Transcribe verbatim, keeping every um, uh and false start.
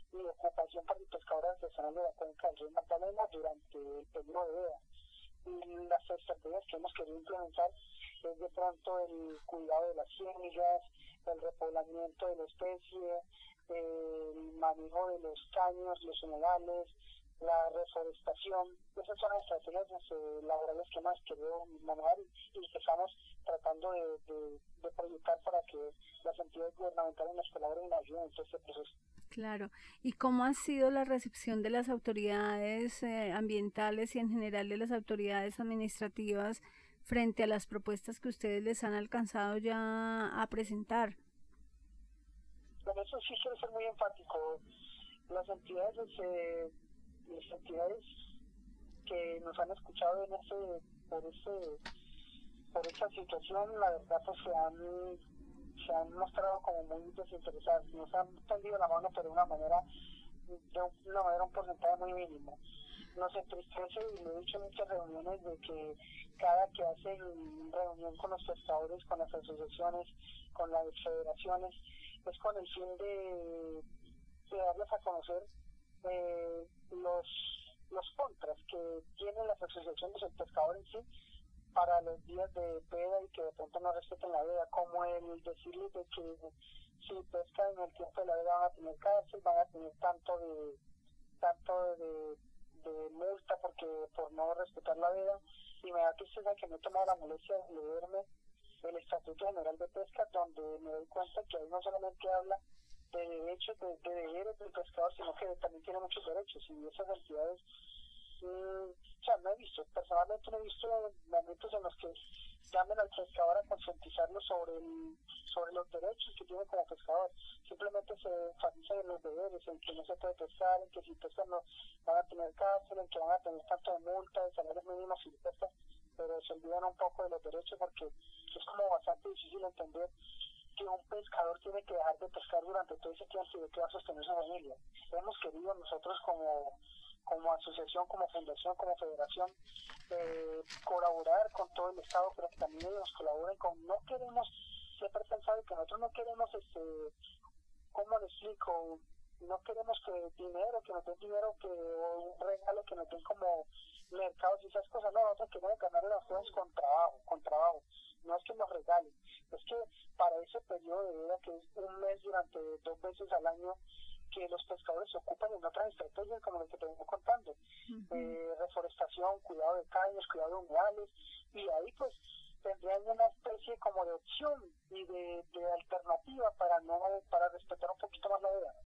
y ocupación por el pescador artesanal de la cuenca del río Magdalena durante el periodo de veda. Y las estrategias que hemos querido implementar es de pronto el cuidado de las ciénagas, el repoblamiento de la especie, el manejo de los caños, los humedales, la reforestación. Esas son las estrategias eh, laborales que hemos querido manejar y, y que estamos tratando de, de, de proyectar para que las entidades gubernamentales nos colaboren y nos ayuden en todo este proceso. Claro. ¿Y cómo ha sido la recepción de las autoridades eh, ambientales y en general de las autoridades administrativas frente a las propuestas que ustedes les han alcanzado ya a presentar? Con eso sí quiero ser muy enfático. Las entidades, eh, las entidades que nos han escuchado en ese, por ese, por esta situación, la verdad pues se han, se han mostrado como muy desinteresadas, nos han tendido la mano pero de una manera, de una manera un porcentaje muy mínimo. Nos entristece y lo he dicho en muchas reuniones de que cada que hacen reunión con los pescadores, con las asociaciones, con las federaciones, es con el fin de, de darles a conocer eh, los, los contras que tienen las asociaciones del pescador en sí para los días de veda y que de pronto no respeten la veda, como el decirles de que si pescan en el tiempo de la veda van a tener cárcel, van a tener tanto de tanto de, de multa porque por no respetar la veda, y me da tristeza que me he tomado la molestia de leerme el Estatuto General de Pesca, donde me doy cuenta que ahí no solamente habla de derechos, de, de deberes del pescador, sino que también tiene muchos derechos, y esas entidades Mm, o sea, no he visto, personalmente no he visto momentos en los que llamen al pescador a concientizarlo sobre el, sobre los derechos que tiene como pescador. Simplemente se enfatiza en los deberes, en que no se puede pescar, en que si pescan no van a tener cárcel, en que van a tener tanto de multa, de salarios mínimos si pescan, pero se olvidan un poco de los derechos porque es como bastante difícil entender que un pescador tiene que dejar de pescar durante todo ese tiempo y de que va a sostener su familia. Hemos querido nosotros como como asociación, como fundación, como federación, eh, colaborar con todo el Estado, pero que también ellos colaboren con, no queremos, siempre he pensado que nosotros no queremos, este, ¿cómo le explico? No queremos que dinero, que nos den dinero, que o un regalo, que nos den como mercados y esas cosas, no, nosotros queremos ganar las cosas con trabajo, con trabajo, no es que nos regalen, es que para ese periodo de vida, que es un mes durante dos veces al año, que los pescadores se ocupan en otras estrategias como las que te vengo contando, Uh-huh. eh, reforestación, cuidado de caños, cuidado de humedales, y ahí pues tendrían una especie como de opción y de, de alternativa para no para respetar un poquito más la vida.